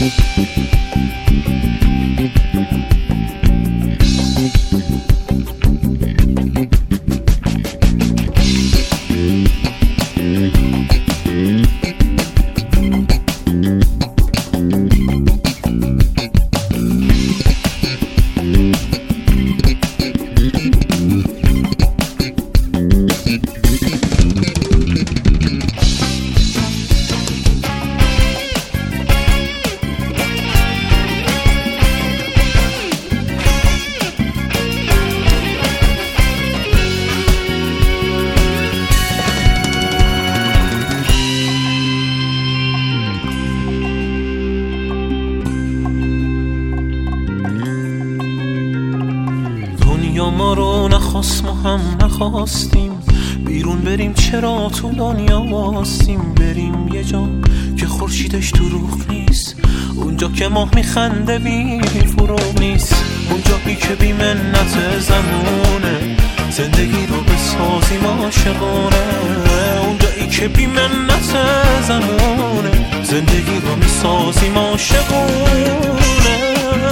دنیا ما رو نخواست، ما هم نخواستیم بیرون بریم، چرا تو دنیا واستیم؟ بریم یه جا که خورشیدش دروغ نیست، اونجا که ماه میخنده بی فروغ نیست، اونجایی که بی منت زمونه زندگی رو بسازیم عاشقونه، اونجایی که بی منت زمونه زندگی رو میسازیم عاشقونه.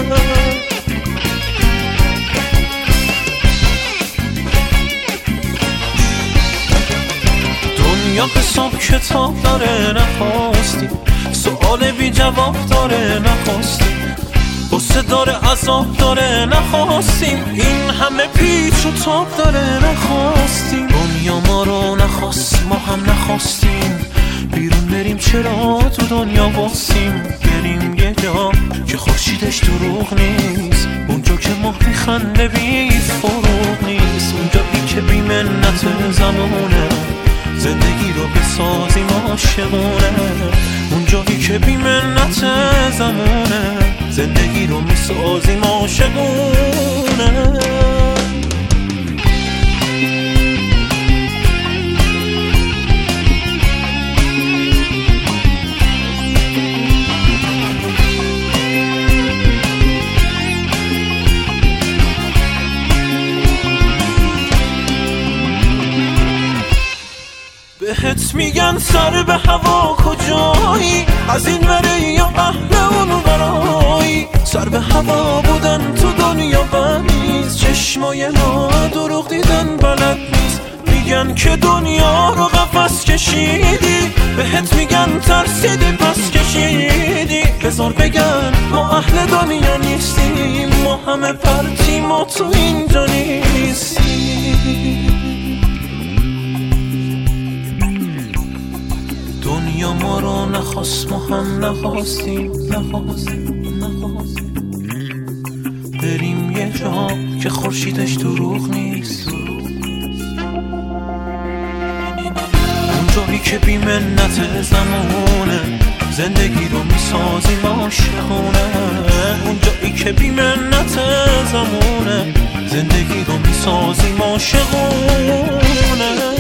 دنیا حساب کتاب داره نخواستیم، سؤال بی جواب داره نخواستیم، غصه داره عذاب داره نخواستیم، این همه پیچ و تاب داره نخواستیم. دنیا ما رو نخواست، ما هم نخواستیم بیرون بریم، چرا تو دنیا واسیم؟ بریم یه جا که خورشیدش دروغ نیست، اونجا که ماه میخنده بی فروغ نیست، اونجایی که بی منت زمونه زندگی رو بسازیم عاشقونه، اونجایی که بی منت زمونه زندگی رو میسازیم عاشقونه. بهت میگن سر به هوا کجایی، از این وره یا اهل اون ورایی، سر به هوا بودن تو دنیا بد نیست، چشمای ما دروغ دیدن بلد نیست، میگن که دنیا رو قفس کشیدی، بهت میگن ترسیدی پس کشیدی، بذار بگن ما اهل دنیا نیستیم، ما همه پرتیم و تو اینجا نیستیم. دنیا ما رو نخواست، ما هم نخواستیم بریم یه جا که خورشیدش دروغ نیست، اونجایی که بی منت زمونه زندگی رو میسازیم عاشقونه، اونجایی که بی منت زمونه زندگی رو میسازیم عاشقونه.